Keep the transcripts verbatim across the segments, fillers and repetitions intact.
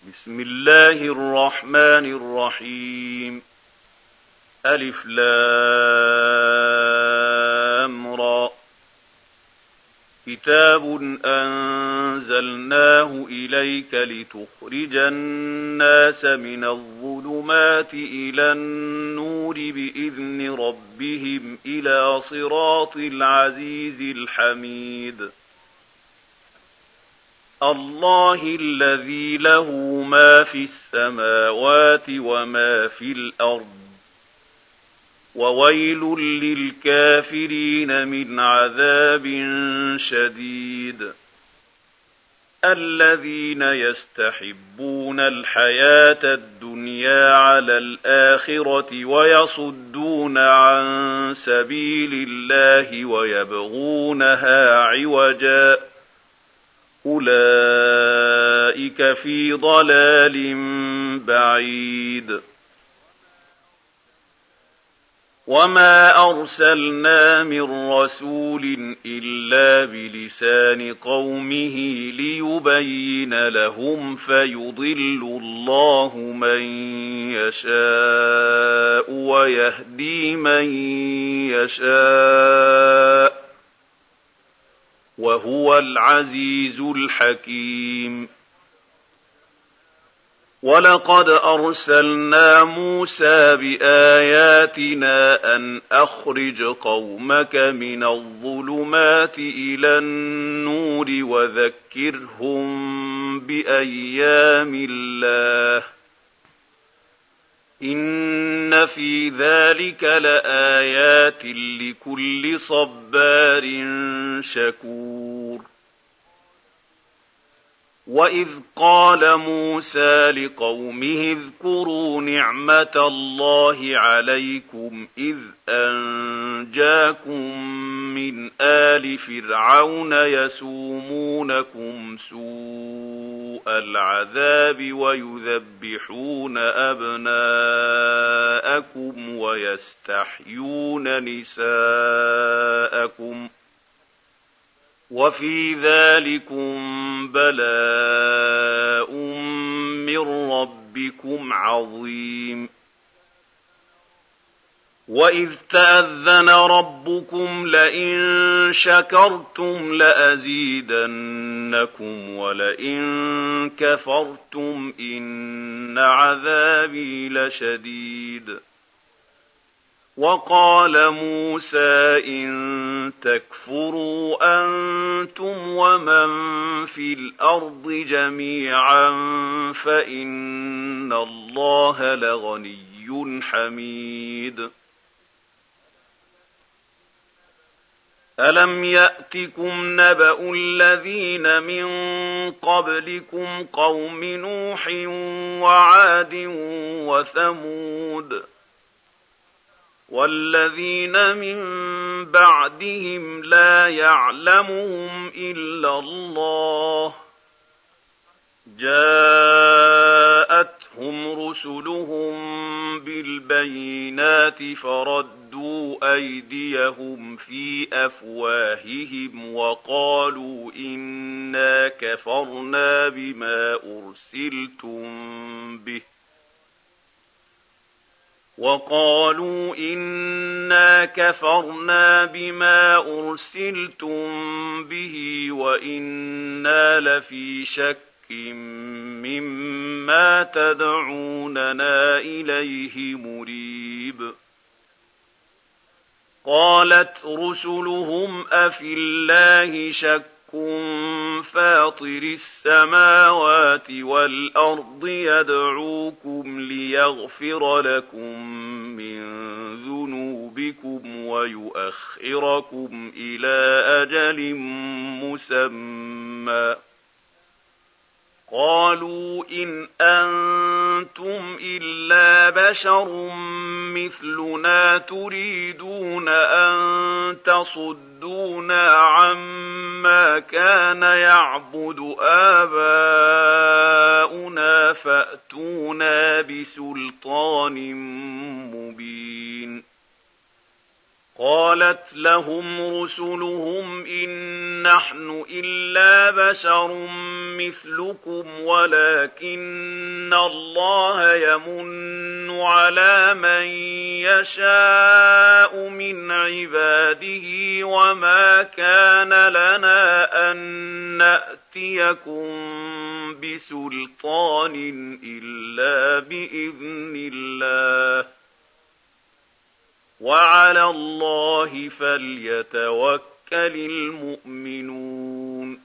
بسم الله الرحمن الرحيم. ألف لام را. كتاب أنزلناه إليك لتخرج الناس من الظلمات إلى النور بإذن ربهم إلى صراط العزيز الحميد. الله الذي له ما في السماوات وما في الأرض، وويل للكافرين من عذاب شديد. الذين يستحبون الحياة الدنيا على الآخرة ويصدون عن سبيل الله ويبغونها عوجا، أولئك في ضلال بعيد. وما أرسلنا من رسول إلا بلسان قومه ليبين لهم، فيضل الله من يشاء ويهدي من يشاء، وهو العزيز الحكيم. ولقد أرسلنا موسى بآياتنا أن أخرج قومك من الظلمات إلى النور وذكرهم بأيام الله، إن في ذلك لآيات لكل صبار شكور. وإذ قال موسى لقومه اذكروا نعمة الله عليكم إذ أنجاكم من آل فرعون يسومونكم سوء العذاب ويذبحون أبناءكم ويستحيون نساءكم، وفي ذلكم بلاء من ربكم عظيم. وإذ تأذن ربكم لئن شكرتم لأزيدنكم ولئن كفرتم إن عذابي لشديد. وقال موسى إن تكفروا أنتم ومن في الأرض جميعا فإن الله لغني حميد. ألم يأتكم نبأ الذين من قبلكم قوم نوح وعاد وثمود والذين من بعدهم لا يعلمهم إلا الله، جاءتهم رسلهم بالبينات فردوا أيديهم في أفواههم وقالوا إنا كفرنا بما أرسلتم به وقالوا إنا كفرنا بما أرسلتم به وإنا لفي شك مما تدعوننا إليه مريب. قالت رسلهم أفي الله شك فاطر السماوات والأرض يدعوكم ليغفر لكم من ذنوبكم ويؤخركم إلى أجل مسمى. قالوا إن أنتم إلا بشر مثلنا تريدون أن تصدونا عما كان يعبد آباؤنا فأتونا بسلطان مبين. قالت لهم رسلهم إن نحن إلا بشر مثلكم ولكن الله يمن على من يشاء من عباده وما كان لنا أن نأتيكم بسلطان إلا بإذن الله وعلى الله فليتوكل المؤمنون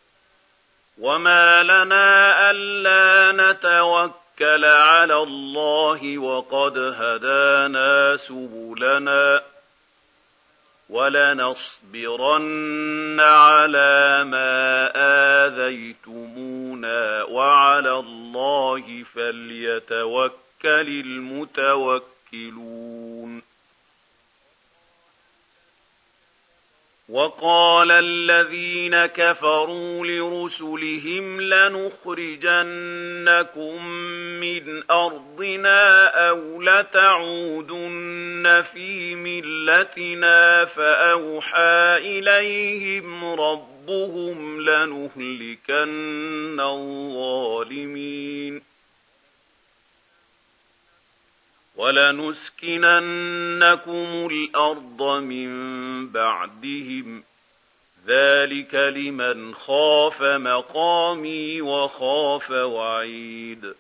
وما لنا ألا نتوكل على الله وقد هدانا سبلنا ولنصبرن على ما آذيتمونا وعلى الله فليتوكل المتوكلون وقال الذين كفروا لرسلهم لنخرجنكم من أرضنا أو لتعودن في ملتنا فأوحى إليهم ربهم لنهلكن الظالمين ولنسكننكم الأرض من بعدهم ذلك لمن خاف مقامي وخاف وعيد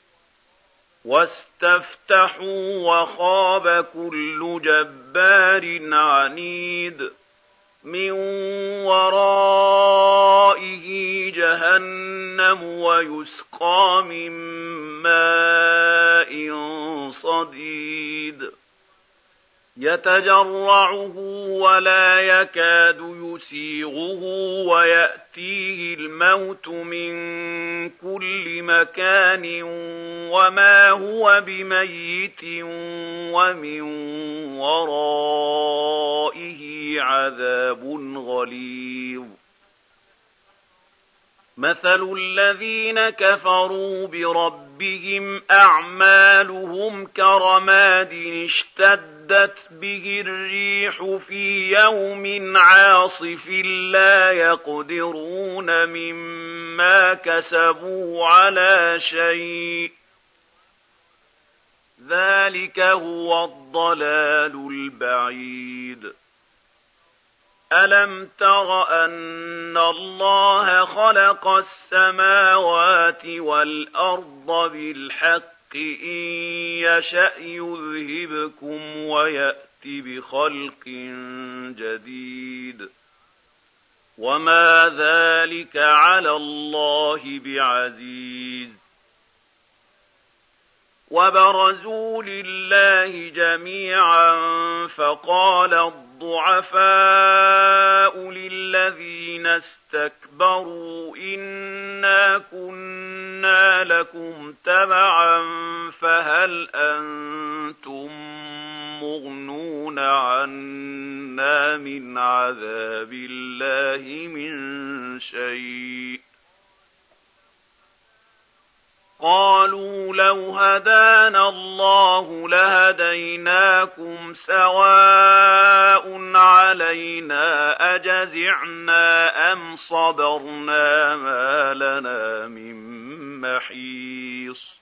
واستفتحوا وخاب كل جبار عنيد من ورائه جهنم ويسقى من ماء صديد يتجرعه ولا يكاد يسيغه ويأتيه الموت من كل مكان وما هو بميت ومن ورائه عذاب غليظ مثل الذين كفروا بربهم أعمالهم كرماد اشتدت به الريح في يوم عاصف لا يقدرون مما كسبوا على شيء ذلك هو الضلال البعيد ألم تر أن الله خلق السماوات والأرض بالحق إن يشأ يذهبكم ويأتي بخلق جديد وما ذلك على الله بعزيز وبرزوا لله جميعا فقال الضعفاء للذين استكبروا إنا كنا لكم تبعا فهل أنتم مغنون عنا من عذاب الله من شيء قالوا لو هدانا الله لهديناكم سواء علينا أجزعنا أم صبرنا ما لنا من محيص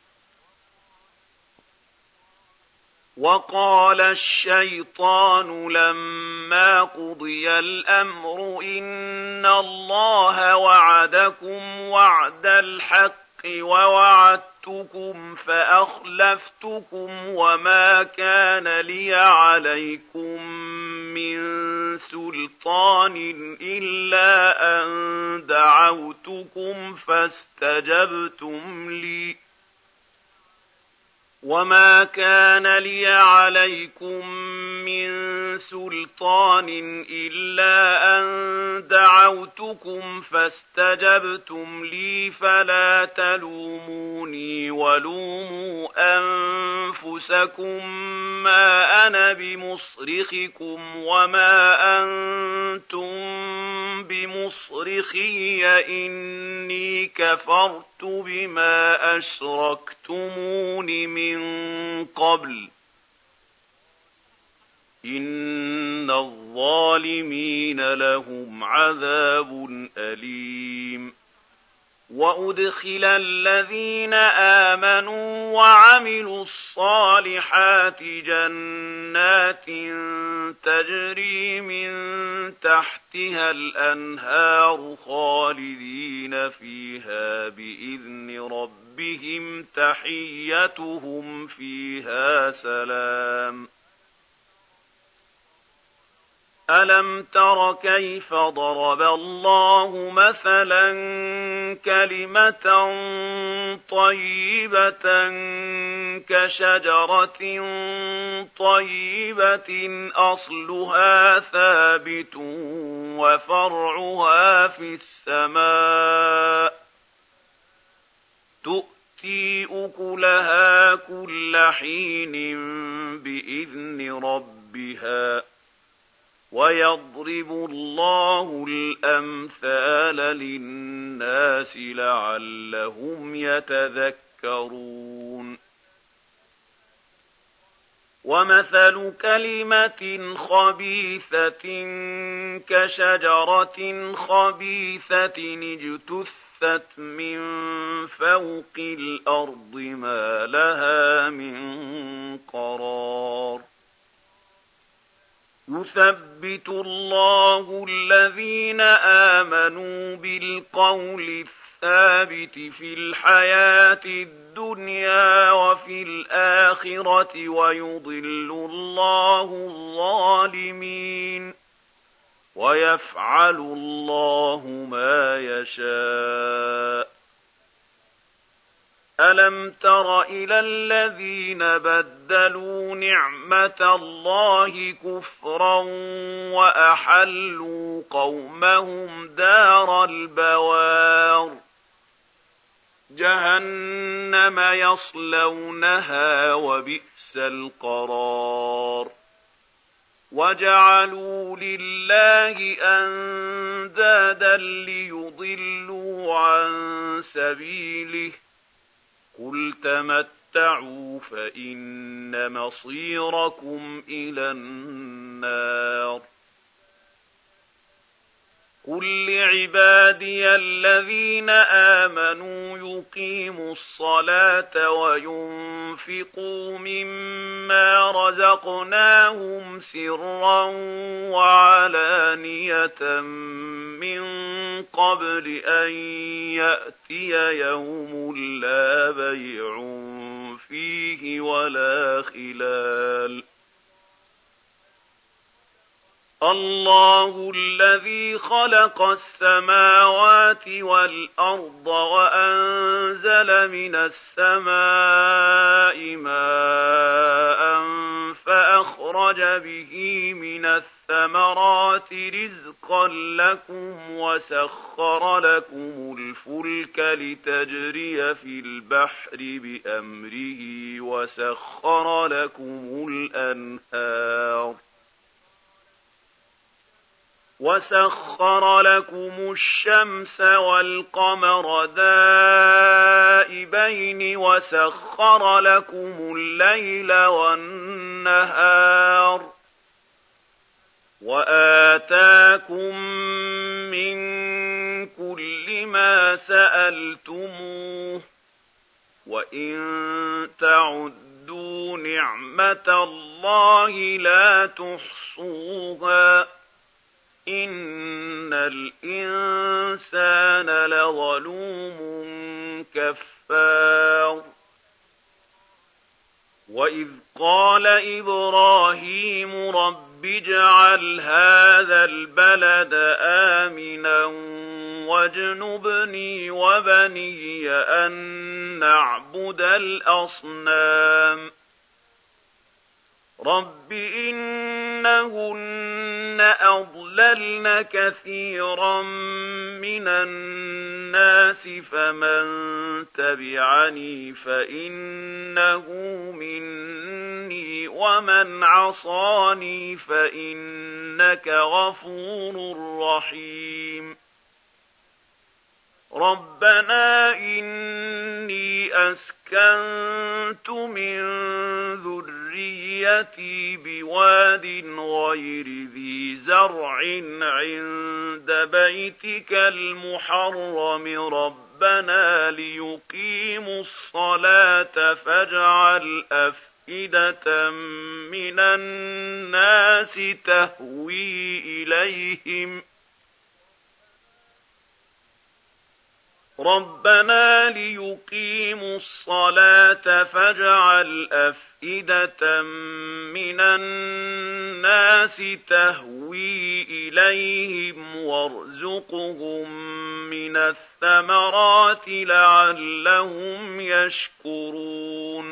وقال الشيطان لما قضي الأمر إن الله وعدكم وعد الحق ووعدتكم فأخلفتكم وما كان لي عليكم من سلطان إلا أن دعوتكم فاستجبتم لي وما كان لي عليكم من سلطان إلا أن دعوتكم فاستجبتم لي فلا تلوموني ولوموا أنفسكم ما أنا بمصرخكم وما أنتم بمصرخي إني كفرت بما أشركتمون من قبل إن الظالمين لهم عذاب أليم وأدخل الذين آمنوا وعملوا الصالحات جنات تجري من تحتها الأنهار خالدين فيها بإذن ربهم تحيتهم فيها سلام ألم تر كيف ضرب الله مثلا كلمة طيبة كشجرة طيبة أصلها ثابت وفرعها في السماء تؤتي أكلها كل حين بإذن ربها ويضرب الله الأمثال للناس لعلهم يتذكرون ومثل كلمة خبيثة كشجرة خبيثة اجتثت من فوق الأرض ما لها من قرار يثبت الله الذين آمنوا بالقول الثابت في الحياة الدنيا وفي الآخرة ويضل الله الظالمين ويفعل الله ما يشاء ألم تر إلى الذين بدلوا نعمة الله كفرا وأحلوا قومهم دار البوار جهنم يصلونها وبئس القرار وجعلوا لله أندادا ليضلوا عن سبيله قل تمتعوا فإن مصيركم إلى النار قل لعبادي الذين آمنوا يقيموا الصلاة وينفقوا مما رزقناهم سرا وعلانية من قبل أن يأتي يوم لا بيع فيه ولا خلال الله الذي خلق السماوات والأرض وأنزل من السماء ماء فأخرج به من الثمرات رزقا لكم وسخر لكم الفلك لتجري في البحر بأمره وسخر لكم الأنهار وسخر لكم الشمس والقمر دائبين وسخر لكم الليل والنهار وآتاكم من كل ما سألتموه وإن تعدوا نعمة الله لا تحصوها إن الإنسان لظلوم كفار وإذ قال إبراهيم رب اجعل هذا البلد آمنا واجنبني وبني أن نعبد الأصنام رب إنهن أضللن كثيرا من الناس فمن تبعني فإنه مني ومن عصاني فإنك غفور رحيم ربنا إني أسكنت من ذريتي ذريتي بواد غير ذي زرع عند بيتك المحرم ربنا ليقيموا الصلاة فاجعل أفئدة من الناس تهوي إليهم ربنا ليقيموا الصلاة فاجعل أفئدة من الناس تهوي إليهم وارزقهم من الثمرات لعلهم يشكرون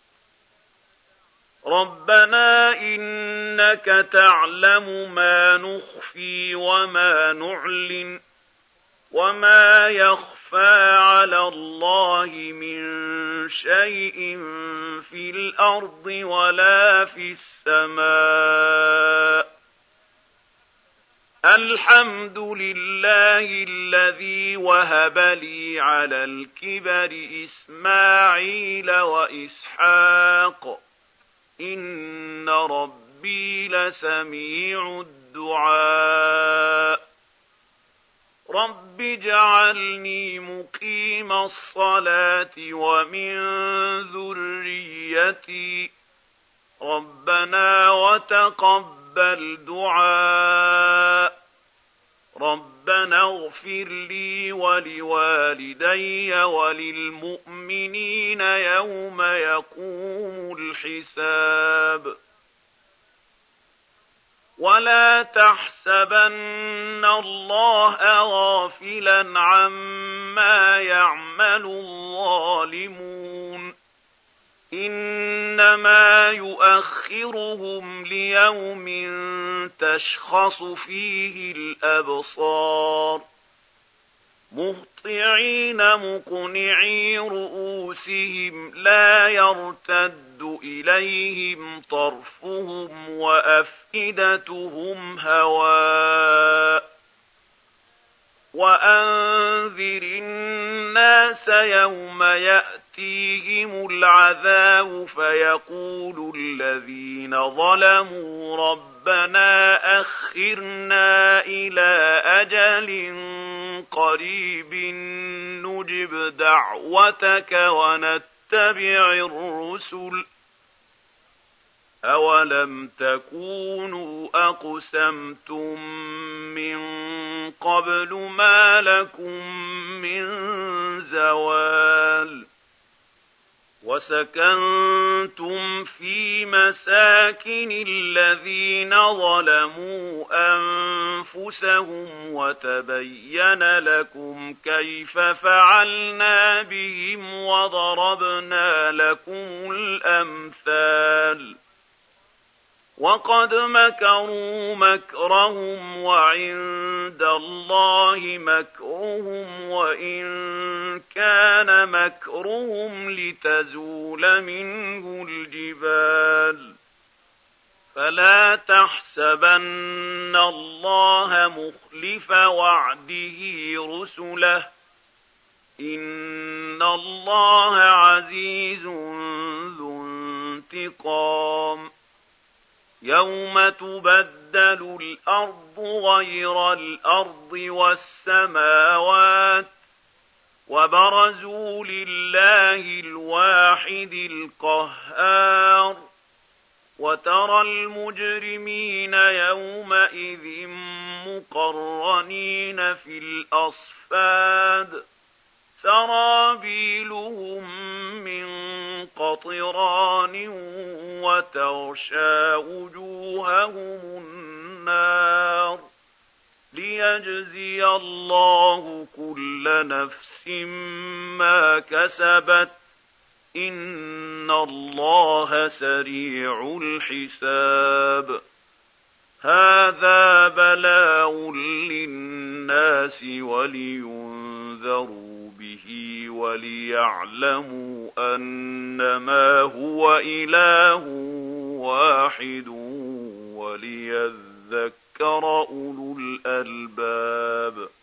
ربنا إنك تعلم ما نخفي وما نعلن وما يخفى على الله من شيء في الأرض ولا في السماء الحمد لله الذي وهب لي على الكبر إسماعيل وإسحاق إن ربي لسميع الدعاء رب اجعلني مقيم الصلاة ومن ذريتي ربنا وتقبل دعاء ربنا اغفر لي ولوالدي وللمؤمنين يوم يقوم الحساب ولا تحسبن الله غافلا عما يعمل الظالمون إنما يؤخرهم ليوم تشخص فيه الأبصار مهطعين مقنعي رؤوسهم لا يرتد إليهم طرفهم وأفئدتهم هواء وأنذر الناس يوم يأتيهم العذاب فيقول الذين ظلموا ربنا أخرنا إلى أجل قريب نجب دعوتك ونتبع الرسل أولم تكونوا أقسمتم من قبل ما لكم من زوال وسكنتم في مساكن الذين ظلموا أنفسهم وتبين لكم كيف فعلنا بهم وضربنا لكم الأمثال وقد مكروا مكرهم وعند الله مكرهم وإن كان مكرهم لتزول منه الجبال فلا تحسبن الله مخلف وعده رسله إن الله عزيز ذو انتقام يوم تبدل الأرض غير الأرض والسماوات وبرزوا لله الواحد القهار وترى المجرمين يومئذ مقرنين في الأصفاد سرابيلهم من قطران وتغشى وجوههم النار ليجزي الله كل نفس ما كسبت إن الله سريع الحساب هذا بلاغ للناس ولينذروا به وليعلموا أنما هو إله واحد وليذكر أولو الألباب